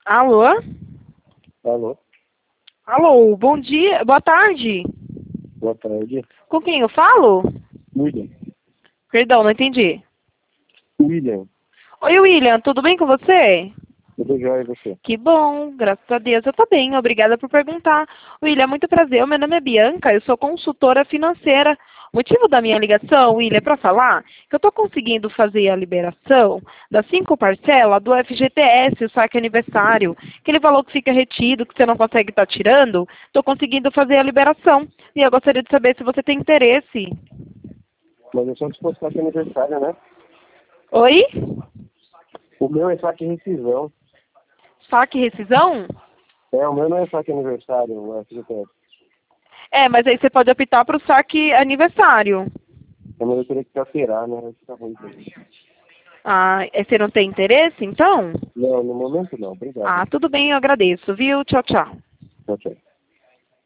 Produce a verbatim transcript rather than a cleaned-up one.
Alô? Alô, Alô, bom dia, boa tarde. boa tarde. Com quem eu falo? William. Perdão, não entendi. William, Oi, William, tudo bem com você? tudo jóia e você? Que bom, graças a Deus eu tô bem, obrigada por perguntar. William, muito prazer, meu nome é Bianca, eu sou consultora financeira. O motivo da minha ligação, William, é para falar que eu estou conseguindo fazer a liberação das cinco parcelas do F G T S, o saque aniversário, aquele valor que fica retido, que você não consegue estar tirando, estou conseguindo fazer a liberação. E eu gostaria de saber se você tem interesse. Mas eu só se fosse saque aniversário, né? Oi? O meu é saque rescisão. Saque e rescisão? É, o meu não é saque aniversário, o F G T S. É, mas aí você pode optar para o saque aniversário. Mas eu teria que alterar, né? Vai ficar ruim pra mim. Ah, é, você não tem interesse, então? Não, no momento não, obrigado. Ah, tudo bem, eu agradeço, viu? Tchau, tchau. Tchau, tchau.